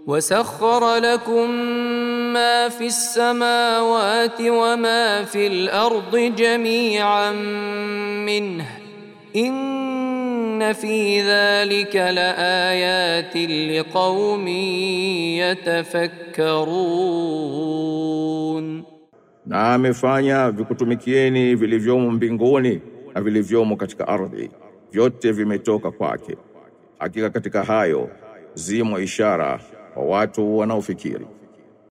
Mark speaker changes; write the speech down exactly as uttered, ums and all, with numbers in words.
Speaker 1: وسخر لكم ما في السماوات وما في الأرض جميعا منه إن في ذلك لآيات لقوم يتفكرون.
Speaker 2: Na amefanya vikutumikieni vilivyomo mbinguni na vilivyomo katika ardhi, vyote vimetoka kwake. Hakika katika hayo zimo ishara kwa watu wanaofikiri.